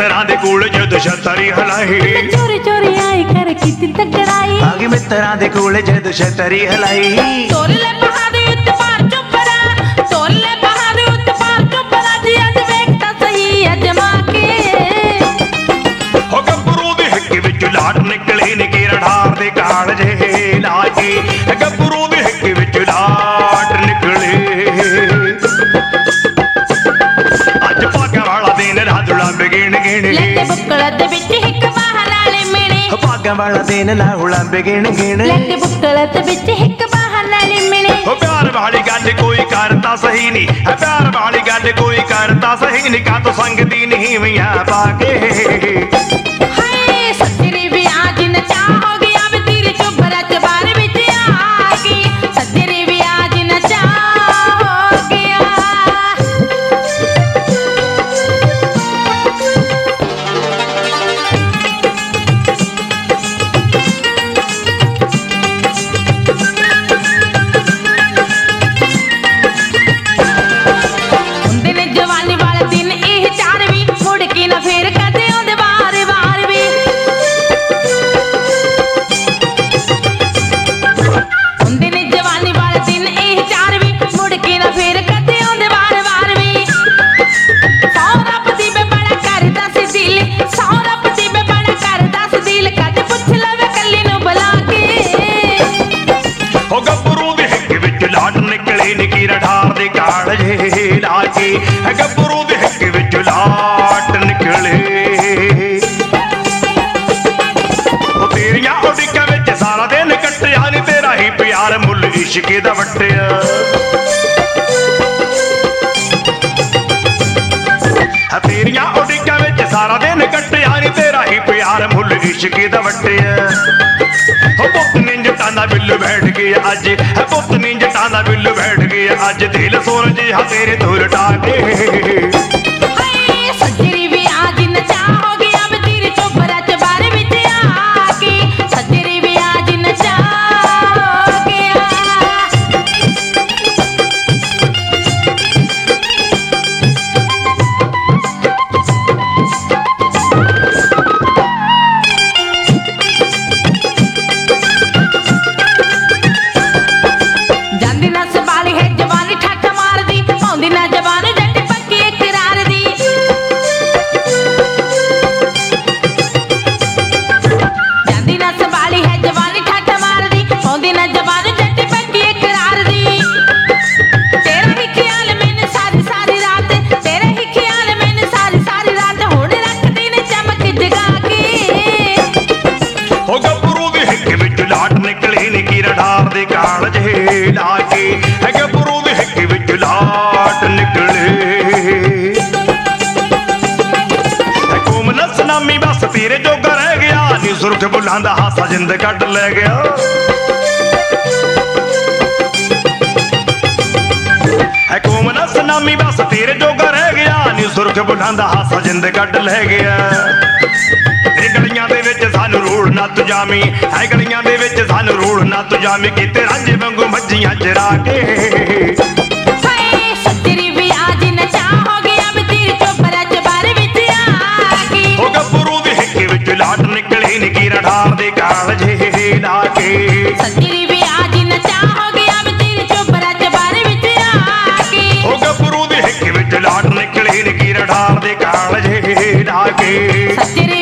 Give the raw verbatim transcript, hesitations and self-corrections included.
मित्रां दे कोल जद छतरी हलाई चोरी चोरी आई कर किती तकड़ाई आ गई मित्रां दे कोल जद छतरी हलाई तोल ले बहादुर उत्ते पार चुपरा तोल ले बहादुर उत्ते पार चुपरा जी अज वेखता सही अजमा के हो गब्बरू दे हिक्के विच लाट निकले ने के रडार दे काल जे लाके गब्बरू दे हिक्के विच लाट निकले अज भागा वाला दिन राजुला बिगिन गिने लेते बुक्कल दे विच हिक बाहर नाले मिले भागा वाला दिन लाहुला बिगिन गिने लेते बुक्कल दे विच हिक बाहर नाले मिले हो प्यार वाली गल कोई करता सही नहीं है प्यार वाली गल कोई करता सही नहीं का तो संग दी नहीं मियां पाके हाय सजरी भी आज नचा हो गया अब तेरे चुबरा चबार विच आ गई सजरी भी आज नचा हो गया ਹੁੰਦੇ ਨੇ ਜਵਾਨੀ ਵਾਲੇ ਦਿਨ ਇਹ ਚਾਰ ਵੀ ਮੁੜ ਕੇ ਨਾ ਫੇਰ ਕਦੇ ਆਉਂਦੇ ਵਾਰ ਵਾਰ ਵੀ ਹੁੰਦੇ ਨੇ ਜਵਾਨੀ ਵਾਲੇ ਦਿਨ ਇਹ ਚਾਰ ਵੀ ਮੁੜ ਕੇ ਨਾ ਫੇਰ ਕਦੇ ਆਉਂਦੇ ਵਾਰ ਵਾਰ ਵੀ ਸੌ ਰੱਬ ਦੀ ਮੈਂ ਬੜਾ ਕਰਦਾ ਸੀ ਦਿਲ ਸੌ ਰੱਬ ਦੀ ਮੈਂ ਬੜਾ ਕਰਦਾ ਸੀ ਦਿਲ ਕਦੇ ਪੁੱਛ ਲਵੇ ਕੱਲੀ ਨੂੰ ਬੁਲਾ ਕੇ हो गब्बरू दे हिक्के विच लाट निकले निकी रडार दे काल जे लाके गब्बरू दे हिक्के विच लाट निकले ओ तेरियां उडिकां विच सारा दिन कट्टिया नी तेरा ही प्यार मुल इश्के दा वट्टिया तेरियां उडिकां विच सारा दिन कट्टिया नी तेरा ही प्यार मुल इश्के दा वट्टिया हो पुत नी जटां दा बिल बैठ गया अज है पुत नी जटां दा बिल बैठ गया अज दिल सोन जिहा तेरे तो लटा के हाय सजरी भी आज नचा हो गया अब तेरे चोबरा चबार विच आ गई सजरी भी आज नचा हो गया ਜਾਂਦੀ ਨਾ ਸੰਭਾਲੀ ਹੈ ਜਵਾਨੀ ਠੱਠ ਮਾਰਦੀ ਆਉਂਦੀ ਨਾ ਜਵਾਨ ਜੱਟ ਪੱਕੀ ਇਕਰਾਰ ਦੀ ਜਾਂਦੀ ਨਾ ਸੰਭਾਲੀ ਹੈ ਜਵਾਨੀ ਠੱਠ ਮਾਰਦੀ ਆਉਂਦੀ ਨਾ ਜਵਾਨ ਜੱਟ ਪੱਕੀ ਇਕਰਾਰ ਦੀ ਤੇਰਾ ਹੀ ਖਿਆਲ ਮੈਨੂੰ ਸਾਰੀ ਸਾਰੀ ਰਾਤ ਤੇਰਾ ਹੀ ਖਿਆਲ ਮੈਨੂੰ ਸਾਰੀ ਸਾਰੀ ਰਾਤ ਹੁਣ ਰੱਖਦੀ ਨੇ ਚਮਕ ਜਗਾ ਕੇ हो गब्बरू दे हिक्के विच लाट निकले निकी रडार दे काल जे लाके गब्बरू दे हिक्के विच लाट निकले कोम नसनामी बस तेरे जोगा रह गया नी सुरख बुलां दा हासा जिंद कट ले गया है कोम नसनामी बस तेरे जोगा रह गया नी सुरख बुलां दा हासा जिंद कट ले गया गलियां दे विच सानू रूल ना तुजामी है गलियां दे विच सानू रूल ना तुजामी किते रांझे वांगू मज्जियां चरा के हाय सजरी भी आज नचा हो गया अब तेरे चोबरा चबार विच आ गई हो गब्बरू दे हिक्के विच लाट निकले निकी रडार दे काल जे लाके सजरी भी आज नचा हो गया अब तेरे चोबरा चबार विच आ गई हो गब्बरू दे हिक्के विच लाट निकले निकी रडार दे काल जे लाके सजरी